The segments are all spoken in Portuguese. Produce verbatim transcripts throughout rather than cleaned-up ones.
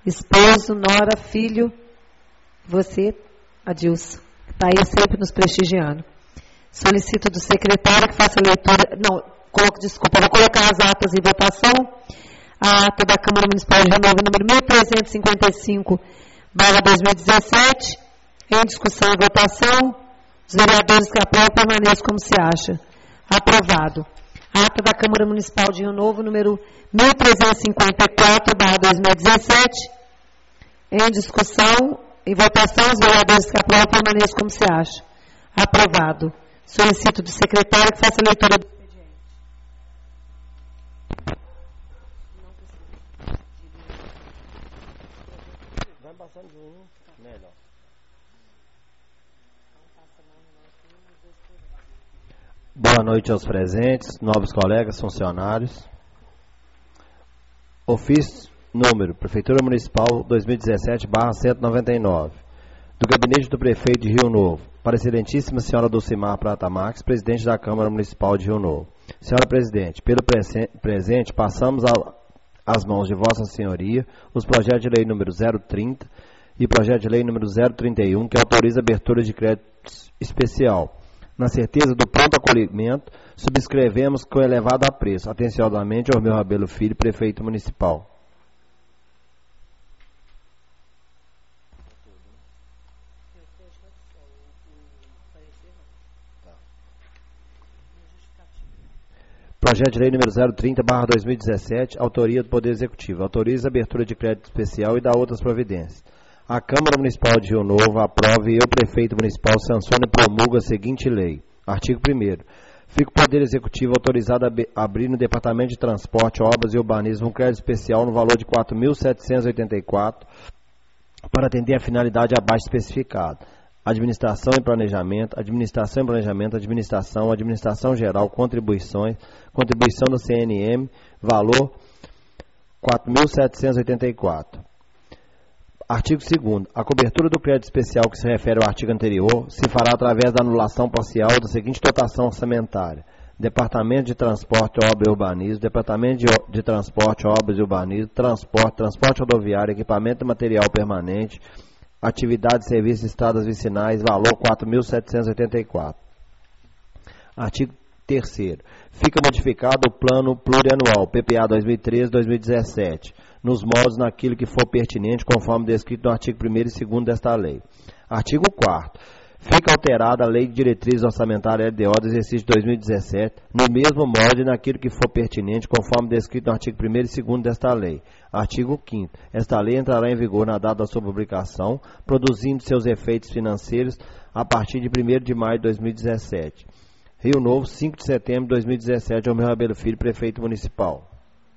esposo, nora, filho, você, Adilson, que está aí sempre nos prestigiando. Solicito do secretário que faça a leitura, não, coloco, desculpa, vou colocar as atas em votação. A ata da Câmara Municipal de Rio Novo, número mil trezentos e cinquenta e cinco, barra dois mil e dezessete, em discussão e votação. Os vereadores que aprovam permaneçam como se acha. Aprovado. A ata da Câmara Municipal de Rio Novo, número mil trezentos e cinquenta e quatro, barra dois mil e dezessete, em discussão e votação. Os vereadores que aprovam permaneçam como se acha. Aprovado. Solicito do secretário que faça a leitura do expediente. Vai passando de um, melhor. Boa noite aos presentes, nobres colegas, funcionários. Ofício número Prefeitura Municipal dois mil e dezessete barra cento e noventa e nove. Do Gabinete do Prefeito de Rio Novo, para a Excelentíssima Senhora Dulcimar Prata Marques, Presidente da Câmara Municipal de Rio Novo. Senhora Presidente, pelo presente, passamos às mãos de Vossa Senhoria os projetos de lei número zero trinta e projeto de lei número zero trinta e um, que autoriza a abertura de crédito especial. Na certeza do pronto acolhimento, subscrevemos com elevado apreço. Atenciosamente, Ormeu Rabelo Filho, Prefeito Municipal. Projeto de lei número zero trinta barra dois mil e dezessete, autoria do Poder Executivo. Autoriza a abertura de crédito especial e dá outras providências. A Câmara Municipal de Rio Novo aprova e eu, Prefeito Municipal, sancione e promulga a seguinte lei. Artigo primeiro. Fica o Poder Executivo autorizado a abrir no Departamento de Transporte, Obras e Urbanismo um crédito especial no valor de quatro mil setecentos e oitenta e quatro reais para atender a finalidade abaixo especificada. Administração e Planejamento, Administração e Planejamento, Administração, Administração Geral, Contribuições, Contribuição do C N M, valor quatro mil setecentos e oitenta e quatro reais. Artigo segundo. A cobertura do crédito especial que se refere ao artigo anterior se fará através da anulação parcial da seguinte dotação orçamentária. Departamento de Transporte, Obras e Urbanismo, Departamento de, de Transporte, Obras e Urbanismo, Transporte, Transporte Rodoviário, Equipamento e Material Permanente, Atividades, Serviços, Estradas Vicinais, valor quatro mil setecentos e oitenta e quatro reais. Artigo terceiro. Fica modificado o Plano Plurianual, P P A dois mil e treze a dois mil e dezessete, nos moldes naquilo que for pertinente, conforme descrito no artigo primeiro e segundo desta lei. Artigo quarto. Fica alterada a Lei de Diretrizes Orçamentárias L D O do exercício de dois mil e dezessete, no mesmo molde naquilo que for pertinente, conforme descrito no artigo primeiro e segundo desta lei. Artigo quinto. Esta lei entrará em vigor na data da sua publicação, produzindo seus efeitos financeiros a partir de primeiro de maio de dois mil e dezessete. Rio Novo, cinco de setembro de dois mil e dezessete, Ormeu Rabelo Filho, Prefeito Municipal.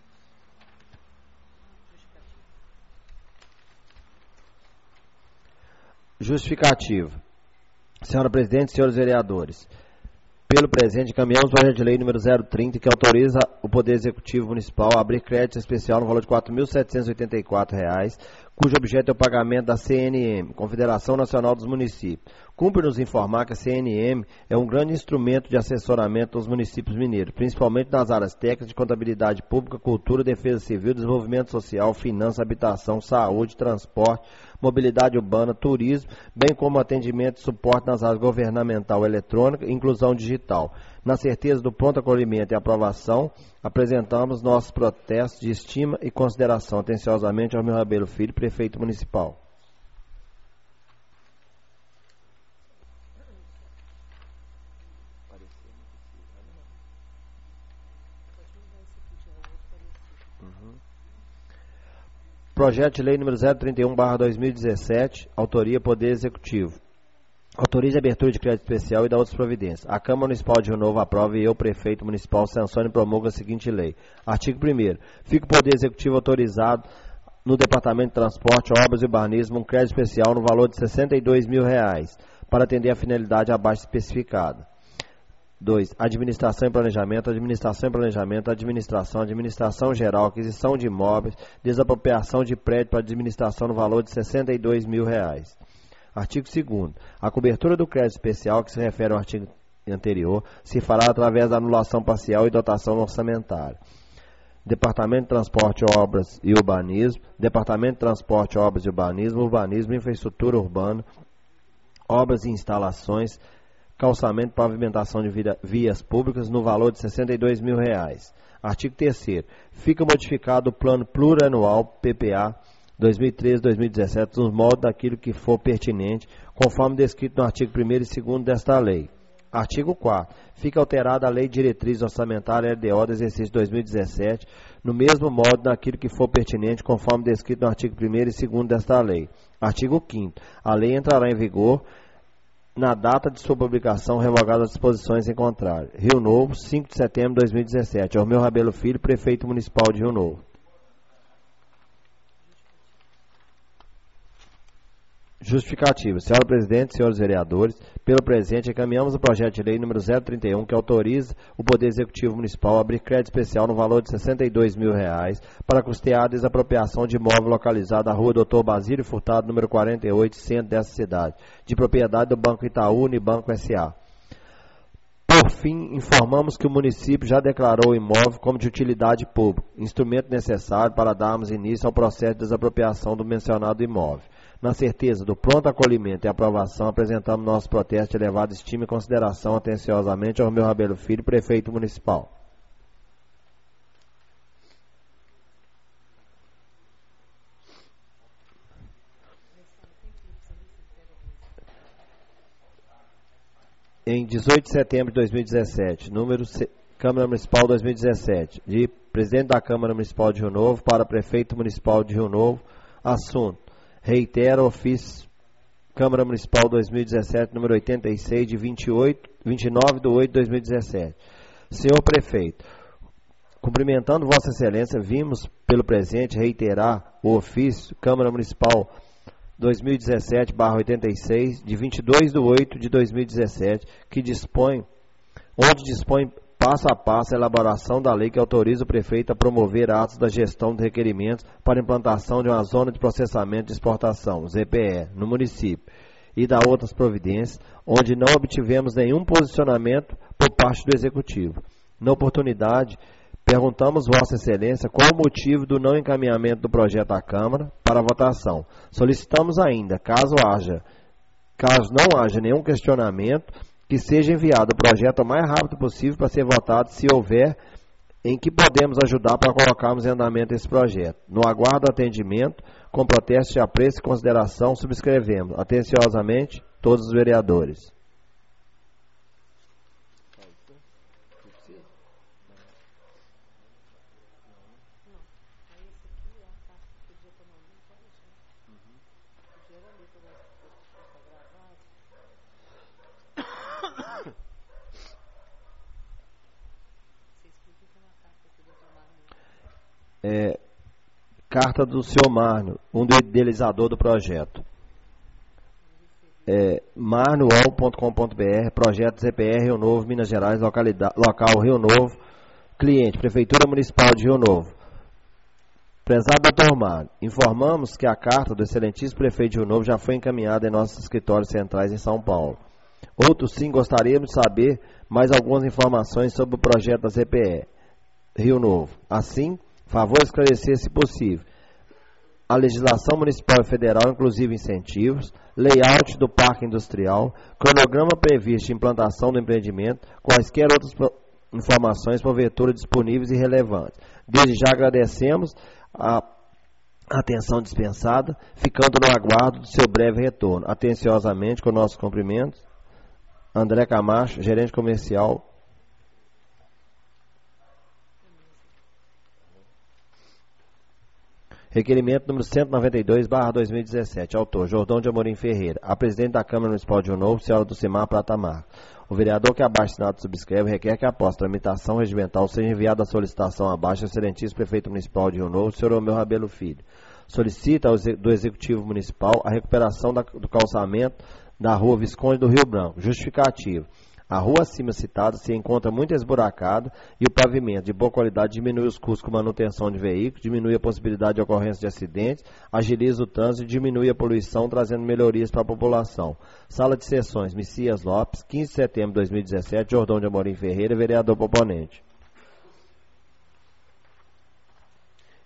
Justificativo. Senhora Presidente, senhores vereadores, pelo presente, encaminhamos o projeto de lei número zero trinta, que autoriza o Poder Executivo Municipal a abrir crédito especial no valor de quatro mil setecentos e oitenta e quatro reais, cujo objeto é o pagamento da C N M, Confederação Nacional dos Municípios. Cumpre nos informar que a C N M é um grande instrumento de assessoramento aos municípios mineiros, principalmente nas áreas técnicas de contabilidade pública, cultura, defesa civil, desenvolvimento social, finanças, habitação, saúde, transporte, mobilidade urbana, turismo, bem como atendimento e suporte nas áreas governamental, eletrônica e inclusão digital. Na certeza do pronto acolhimento e aprovação, apresentamos nossos protestos de estima e consideração. Atenciosamente, Ormeu Rabelo Filho, Prefeito Municipal. Projeto de lei número zero trinta e um barra dois mil e dezessete, autoria Poder Executivo. Autorize a abertura de crédito especial e dá outras providências. A Câmara Municipal de Rio Novo aprova e eu, Prefeito Municipal, sancione e promulga a seguinte lei. Artigo primeiro. Fica o Poder Executivo autorizado no Departamento de Transporte, Obras e Urbanismo um crédito especial no valor de sessenta e dois mil reais para atender a finalidade abaixo especificada. dois. Administração e Planejamento, Administração e Planejamento, Administração, Administração Geral, Aquisição de Imóveis, Desapropriação de Prédio para Administração no valor de sessenta e dois mil reais. Artigo segundo. A cobertura do crédito especial, que se refere ao artigo anterior, se fará através da anulação parcial e dotação orçamentária. Departamento de Transporte, Obras e Urbanismo, Departamento de Transporte, Obras e Urbanismo, Urbanismo, Infraestrutura Urbana, Obras e Instalações, calçamento e pavimentação de vias públicas no valor de sessenta e dois mil reais. Artigo terceiro. Fica modificado o Plano Plurianual P P A dois mil e treze a dois mil e dezessete nos moldes daquilo que for pertinente, conforme descrito no artigo primeiro e segundo desta lei. Artigo quarto. Fica alterada a Lei de Diretriz Orçamentária L D O do exercício dois mil e dezessete, no mesmo modo daquilo que for pertinente, conforme descrito no artigo primeiro e segundo desta lei. Artigo quinto. A lei entrará em vigor na data de sua publicação, revogada as disposições em contrário. Rio Novo, cinco de setembro de dois mil e dezessete. Ormeu Rabelo Filho, Prefeito Municipal de Rio Novo. Justificativa. Senhora Presidente, senhores vereadores, pelo presente, encaminhamos o projeto de lei número zero trinta e um, que autoriza o Poder Executivo Municipal a abrir crédito especial no valor de sessenta e dois mil reais para custear a desapropriação de imóvel localizado na rua doutor Basílio Furtado, número quarenta e oito, centro dessa cidade, de propriedade do Banco Itaú Unibanco S A Por fim, informamos que o município já declarou o imóvel como de utilidade pública, instrumento necessário para darmos início ao processo de desapropriação do mencionado imóvel. Na certeza do pronto acolhimento e aprovação, apresentamos nosso protesto de elevada estima e consideração atenciosamente ao Ormeu Rabelo Filho, Prefeito Municipal. Em dezoito de setembro de dois mil e dezessete, número C... Câmara Municipal dois mil e dezessete, de Presidente da Câmara Municipal de Rio Novo para Prefeito Municipal de Rio Novo, assunto. Reitera ofício Câmara Municipal dois mil e dezessete, número oitenta e seis, de vinte e oito, vinte e nove de oito de dois mil e dezessete. Senhor Prefeito, cumprimentando Vossa Excelência, vimos pelo presente reiterar o ofício Câmara Municipal dois mil e dezessete barra oitenta e seis, de vinte e dois de oito de dois mil e dezessete, que dispõe, onde dispõe passo a passo a elaboração da lei que autoriza o prefeito a promover atos da gestão de requerimentos para implantação de uma zona de processamento de exportação, Z P E, no município, e da outras providências, onde não obtivemos nenhum posicionamento por parte do Executivo. Na oportunidade, perguntamos Vossa Excelência qual o motivo do não encaminhamento do projeto à Câmara para votação. Solicitamos ainda, caso haja, caso não haja nenhum questionamento, que seja enviado o projeto o mais rápido possível para ser votado, se houver, em que podemos ajudar para colocarmos em andamento esse projeto. No aguardo do atendimento, com protesto de apreço e consideração, subscrevemos, atenciosamente, todos os vereadores. É, carta do senhor Márcio, um do idealizador do projeto. É, marnool ponto com ponto br, projeto Z P R Rio Novo, Minas Gerais, localidade, local Rio Novo, cliente, Prefeitura Municipal de Rio Novo. Prezado doutor Mário, informamos que a carta do excelentíssimo prefeito de Rio Novo já foi encaminhada em nossos escritórios centrais em São Paulo. Outro sim, gostaríamos de saber mais algumas informações sobre o projeto da Z P E Rio Novo. Assim, favor esclarecer, se possível, a legislação municipal e federal, inclusive incentivos, layout do parque industrial, cronograma previsto de implantação do empreendimento, quaisquer outras informações porventura disponíveis e relevantes. Desde já agradecemos a atenção dispensada, ficando no aguardo do seu breve retorno. Atenciosamente, com nossos cumprimentos, André Camacho, gerente comercial. Requerimento número cento e noventa e dois barra dois mil e dezessete. Autor, Jordão de Amorim Ferreira. A presidente da Câmara Municipal de Rio Novo, senhora Dulcimar Prata Marques. O vereador que abaixo assinado subscreve requer que após tramitação regimental seja enviada a solicitação abaixo ao excelentíssimo prefeito municipal de Rio Novo, senhor Ormeu Rabelo Filho. Solicita do Executivo Municipal a recuperação da, do calçamento da rua Visconde do Rio Branco. Justificativo. A rua acima citada se encontra muito esburacada e o pavimento de boa qualidade diminui os custos com manutenção de veículos, diminui a possibilidade de ocorrência de acidentes, agiliza o trânsito e diminui a poluição, trazendo melhorias para a população. Sala de sessões, Messias Lopes, quinze de setembro de dois mil e dezessete, Jordão de Amorim Ferreira, vereador proponente.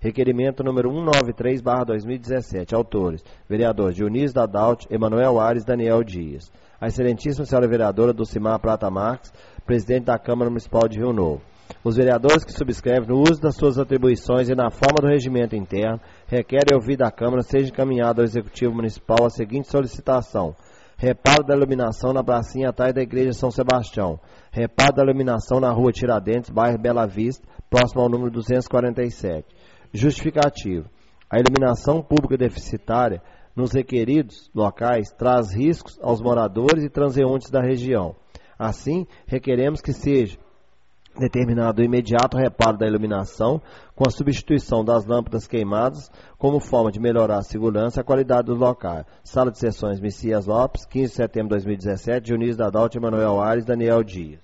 Requerimento número cento e noventa e três barra dois mil e dezessete. Autores: vereadores Dionísio Dadalt, Emanuel Ares, Daniel Dias. A excelentíssima senhora vereadora Dulcimar Prata Marques, presidente da Câmara Municipal de Rio Novo. Os vereadores que subscrevem no uso das suas atribuições e na forma do regimento interno requerem ouvir da Câmara seja encaminhado ao Executivo Municipal a seguinte solicitação: reparo da iluminação na pracinha atrás da Igreja São Sebastião, reparo da iluminação na Rua Tiradentes, bairro Bela Vista, próximo ao número duzentos e quarenta e sete. Justificativo: a iluminação pública deficitária nos requeridos locais traz riscos aos moradores e transeuntes da região. Assim, requeremos que seja determinado o imediato reparo da iluminação com a substituição das lâmpadas queimadas como forma de melhorar a segurança e a qualidade dos locais. Sala de Sessões Messias Lopes, quinze de setembro de dois mil e dezessete, Dionísio Dadalt, Emanuel Ares, Daniel Dias.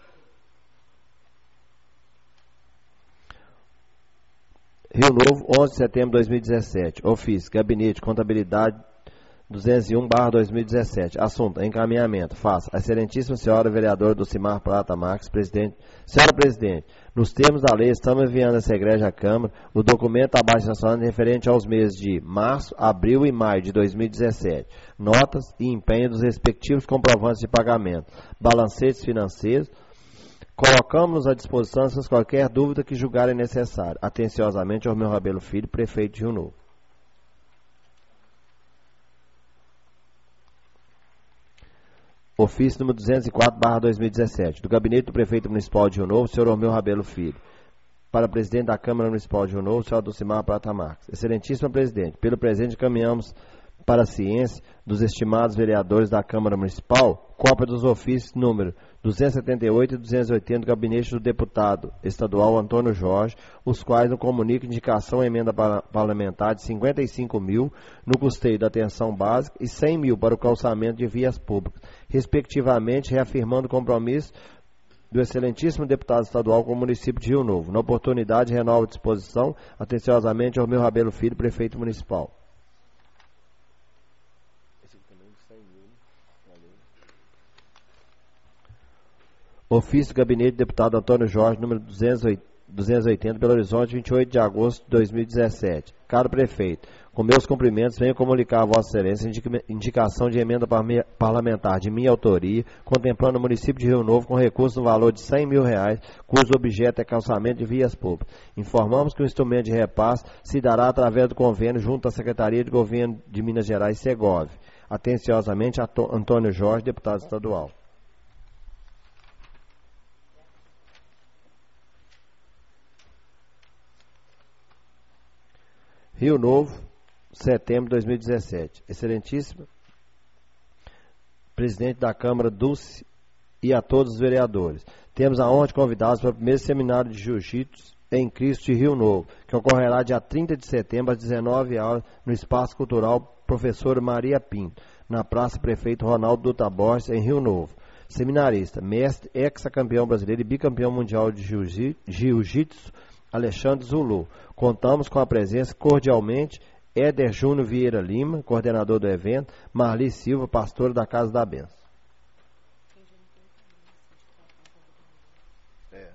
Rio Novo, onze de setembro de dois mil e dezessete. Ofício, Gabinete, Contabilidade duzentos e um barra dois mil e dezessete. Assunto: encaminhamento. Faça. A excelentíssima senhora vereadora Dulcimar Prata Marques, presidente. Senhora presidente, nos termos da lei, estamos enviando essa igreja à Câmara o documento abaixo assinado referente aos meses de março, abril e maio de dois mil e dezessete. Notas e empenho dos respectivos comprovantes de pagamento, balancetes financeiros. Colocamos à disposição sem qualquer dúvida que julgarem necessário. Atenciosamente, Ormeu Rabelo Filho, prefeito de Rio Novo. Ofício número duzentos e quatro barra dois mil e dezessete, do Gabinete do Prefeito Municipal de Rio Novo, senhor Ormeu Rabelo Filho. Para o Presidente da Câmara Municipal de Rio Novo, senhor Dulcimar Prata Marques. Excelentíssimo Presidente, pelo presente encaminhamos para a ciência dos estimados vereadores da Câmara Municipal cópia dos ofícios número duzentos e setenta e oito e duzentos e oitenta do Gabinete do Deputado Estadual Antônio Jorge, os quais nos comunicam indicação à emenda parlamentar de cinquenta e cinco mil no custeio da atenção básica e cem mil para o calçamento de vias públicas, respectivamente, reafirmando o compromisso do excelentíssimo deputado estadual com o município de Rio Novo. Na oportunidade, renova a disposição. Atenciosamente, Ormeu Rabelo Filho, prefeito municipal. Ofício do Gabinete do Deputado Antônio Jorge, número duzentos e oitenta, Belo Horizonte, vinte e oito de agosto de dois mil e dezessete. Caro Prefeito, com meus cumprimentos, venho comunicar a Vossa Excelência indicação de emenda parlamentar de minha autoria, contemplando o município de Rio Novo com recurso no valor de cem mil reais, cujo objeto é calçamento de vias públicas. Informamos que o instrumento de repasse se dará através do convênio junto à Secretaria de Governo de Minas Gerais, Segov. Atenciosamente, Antônio Jorge, deputado estadual. Rio Novo, setembro de dois mil e dezessete. Excelentíssimo Presidente da Câmara, Dulce, e a todos os vereadores. Temos a honra de convidá-los para o primeiro seminário de Jiu-Jitsu em Cristo de Rio Novo, que ocorrerá dia trinta de setembro, às dezenove horas, no Espaço Cultural Professora Maria Pinto, na Praça Prefeito Ronaldo Dutra Borges, em Rio Novo. Seminarista, mestre, ex-campeão brasileiro e bicampeão mundial de Jiu-Jitsu, Alexandre Zulu. Contamos com a presença cordialmente Éder Júnior Vieira Lima, coordenador do evento, Marli Silva, pastora da Casa da Benção. É.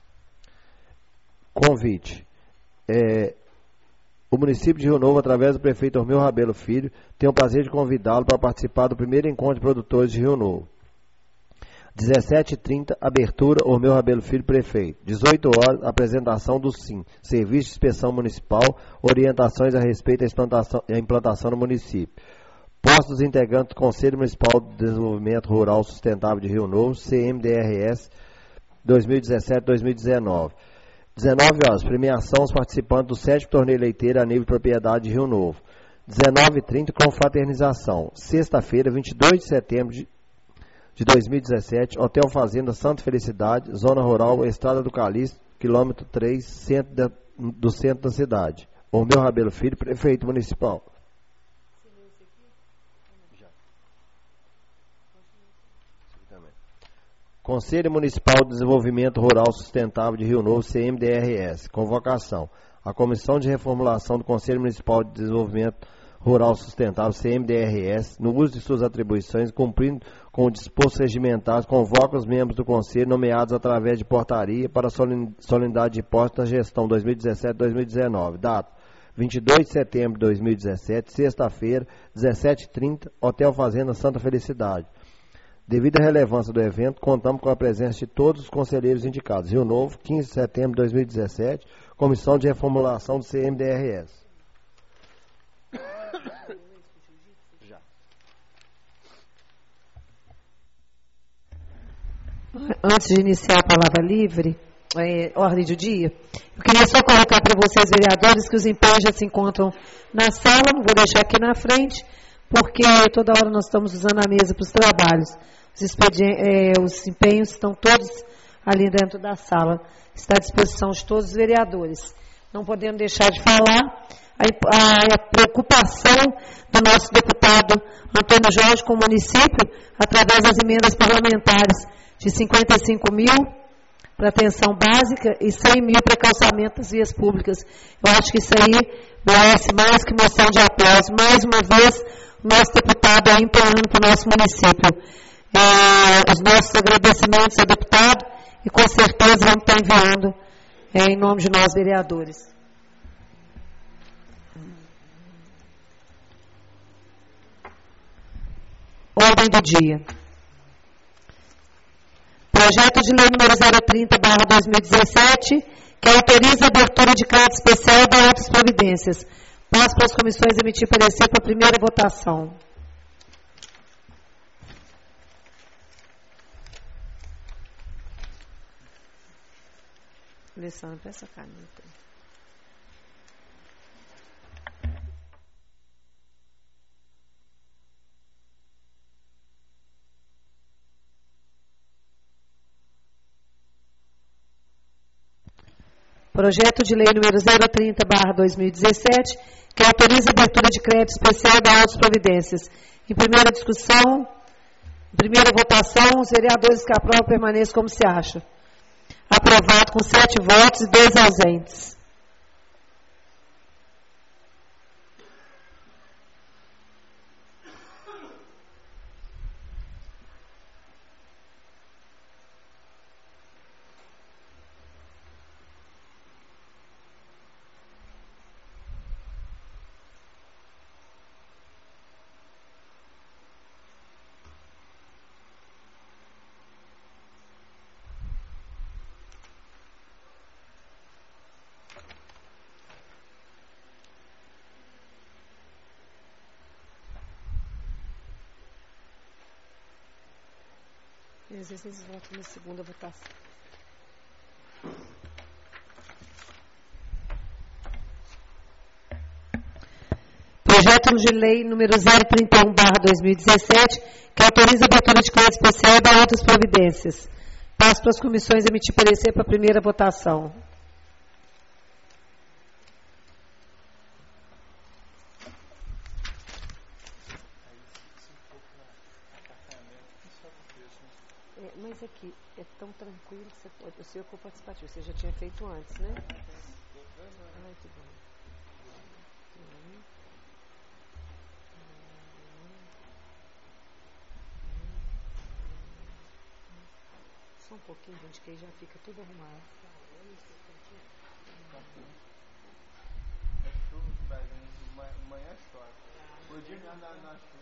Convite. É, o município de Rio Novo, através do prefeito Ormeu Rabelo Filho, tem o prazer de convidá-lo para participar do primeiro encontro de produtores de Rio Novo. dezessete e trinta, abertura, Ormeu Rabelo Filho, prefeito. dezoito horas, apresentação do SIM, Serviço de Inspeção Municipal, orientações a respeito da implantação, da implantação no município. Posto dos integrantes do Conselho Municipal de Desenvolvimento Rural Sustentável de Rio Novo, C M D R S, dois mil e dezessete a dois mil e dezenove. dezenove horas, premiação aos participantes do sétimo torneio leiteiro a nível de propriedade de Rio Novo. dezenove e trinta, confraternização. Sexta-feira, vinte e dois de setembro de de dois mil e dezessete, Hotel Fazenda Santa Felicidade, Zona Rural, Estrada do Calixto, quilômetro três, centro da, do centro da cidade. Ormeu Rabelo Filho, prefeito municipal. Conselho Municipal de Desenvolvimento Rural Sustentável de Rio Novo, C M D R S. Convocação. A Comissão de Reformulação do Conselho Municipal de Desenvolvimento Rural Sustentável, C M D R S, no uso de suas atribuições, cumprindo com o disposto regimentar, convoca os membros do Conselho nomeados através de portaria para a solenidade de posse da gestão dois mil e dezessete a dois mil e dezenove. Data: vinte e dois de setembro de dois mil e dezessete, sexta-feira, dezessete e trinta, Hotel Fazenda Santa Felicidade. Devido à relevância do evento, contamos com a presença de todos os conselheiros indicados. Rio Novo, quinze de setembro de dois mil e dezessete, Comissão de Reformulação do C M D R S. Já. Antes de iniciar a palavra livre, é, ordem do dia, eu queria só colocar para vocês, vereadores, que os empenhos já se encontram na sala, não vou deixar aqui na frente, porque toda hora nós estamos usando a mesa para os trabalhos. Os, é, os empenhos estão todos ali dentro da sala. Está à disposição de todos os vereadores. Não podemos deixar de falar a, a, a preocupação do nosso deputado Antônio Jorge com o município, através das emendas parlamentares de cinquenta e cinco mil para atenção básica e cem mil para calçamento das vias públicas. Eu acho que isso aí merece mais que moção de aplauso. Mais uma vez, o nosso deputado aí empenhando para o nosso município. É, os nossos agradecimentos ao deputado e com certeza vamos estar enviando é, em nome de nós, vereadores. Ordem do dia. Projeto de lei número zero trinta barra dois mil e dezessete, que autoriza a abertura de crédito especial e da outras providências. Passo para as comissões emitir parecer para a primeira votação. Alessandra, presta a caneta. Projeto de lei número zero trinta barra dois mil e dezessete, que autoriza a abertura de crédito especial da outras providências. Em primeira discussão, em primeira votação, os vereadores que aprovam permaneçam como se acha. Aprovado com sete votos e dois ausentes. Às vezes eles votam na segunda votação. Projeto de lei número zero trinta e um barra dois mil e dezessete, que autoriza a abertura de crédito especial e da outras providências. Passo para as comissões emitir parecer para a primeira votação. Mas aqui é tão tranquilo que você pode. O seu corpo participativo, você já tinha feito antes, né? Ai, que bom. Só um pouquinho, gente, que aí já fica tudo arrumado. É chuva que vai vir, amanhã chove. O dia que andar na chuva.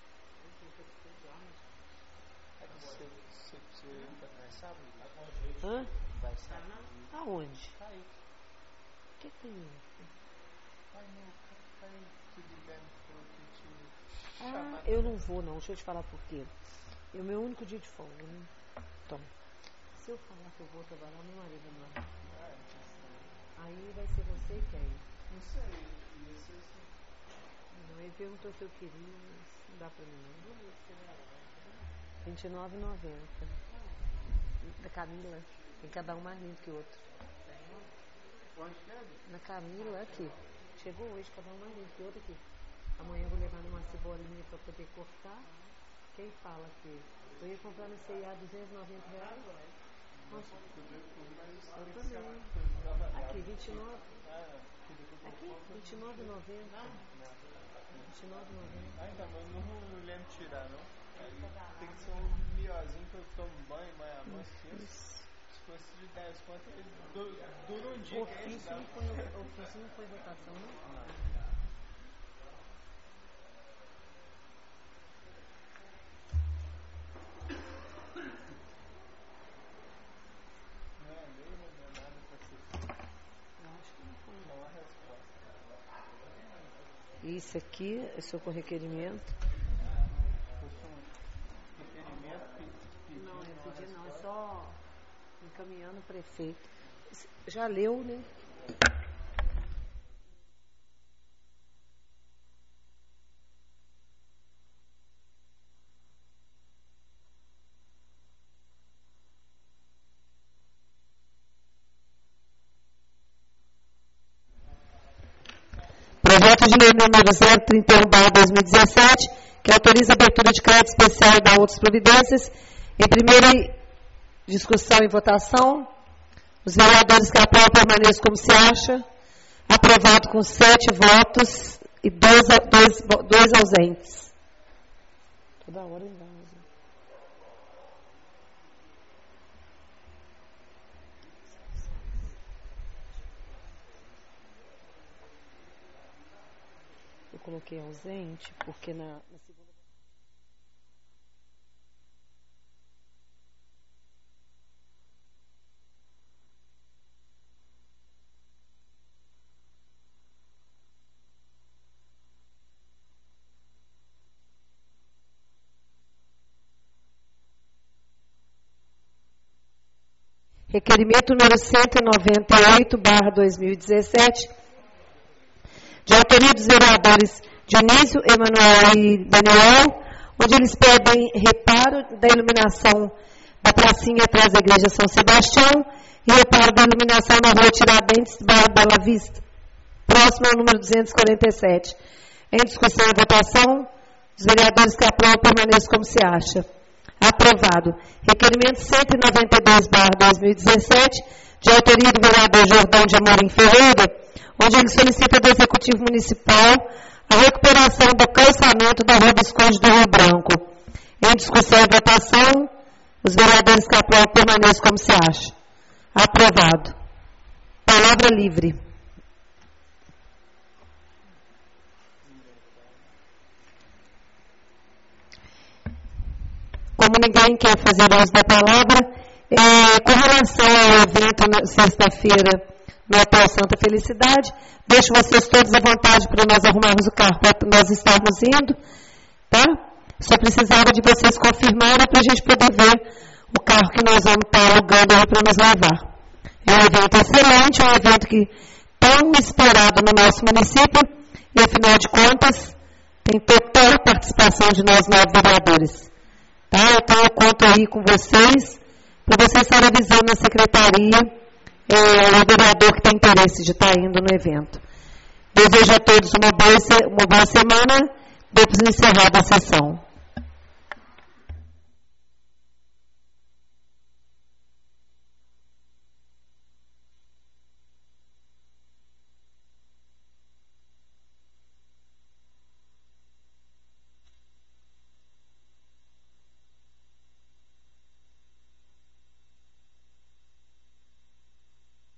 Hã? Vai sair. Aonde? Cai. O que tem isso? Ai, não, cai tudo bem. Ah, eu não vou não, deixa eu te falar por quê. É o meu único dia de folga, né? Então, se eu falar que eu vou trabalhar, meu marido não. Aí vai ser você e quem? Não sei, ia ser assim. Não, ele perguntou se eu queria, mas não dá pra mim não. vinte e nove reais e noventa centavos. Da Camila, tem cada um mais lindo que o outro. Onde que é? Na Camila, aqui. Chegou hoje, cada um mais lindo que o outro aqui. Amanhã eu vou levar numa cebolinha para poder cortar. Quem fala que eu ia comprar no C I A duzentos e noventa reais? Nossa, eu também. Aqui, vinte e nove. Aqui, vinte e nove reais e noventa centavos. vinte e final de novembro. Ah, então, mas eu não, não lembro de tirar, não. Aí tem que ser um melhorzinho que eu tomo banho, banho a mão, assim. Se fosse de dez contas, ele du- dura um dia. O ofício não foi, o ofício não foi votação, não? Não é lei, não é nada pra ser. Eu acho que não foi. Não há resposta. Isso aqui é seu com requerimento. Fosse um requerimento, pe- pedindo. Não, é uma pedir não, é resposta. só encaminhando o prefeito. Já leu, né? Projeto de lei número zero trinta e um barra dois mil e dezessete, que autoriza a abertura de crédito especial e dá outras providências. Em primeira discussão e votação, os vereadores que aprovam permaneçam como se acha. Aprovado com sete votos e dois, dois, dois ausentes. Toda hora ele dá. Eu coloquei ausente porque na, na segunda. Requerimento número cento e noventa e oito barra dois mil e dezessete, de autoria dos vereadores Dionísio, Emanuel e Daniel, onde eles pedem reparo da iluminação da pracinha atrás da igreja São Sebastião e reparo da iluminação na rua Tiradentes, bairro Bela Vista, próximo ao número duzentos e quarenta e sete. Em discussão e votação, os vereadores que aprovam permaneçam como se acha. Aprovado. Requerimento cento e noventa e dois barra dois mil e dezessete, de autoria do vereador Jordão de Amorim Ferreira, onde ele solicita do Executivo Municipal a recuperação do calçamento da Rua Visconde do Rio Branco. Em discussão e votação, os vereadores que aprovam permaneçam como se acha. Aprovado. Palavra livre. Como ninguém quer fazer uso da palavra, é, com relação ao evento na sexta-feira no Hotel Santa Felicidade, deixo vocês todos à vontade para nós arrumarmos o carro, para nós estarmos indo, tá? Só precisava de vocês confirmarem para a gente poder ver o carro que nós vamos estar alugando aí para nos levar. É um evento excelente, é um evento que tão esperado no nosso município e, afinal de contas, tem total participação de nós nove vereadores. Tá? Então, eu conto aí com vocês, para vocês estarem avisando na secretaria é, o vereador que tem interesse de estar indo no evento. Desejo a todos uma boa, uma boa semana, depois de encerrada a sessão.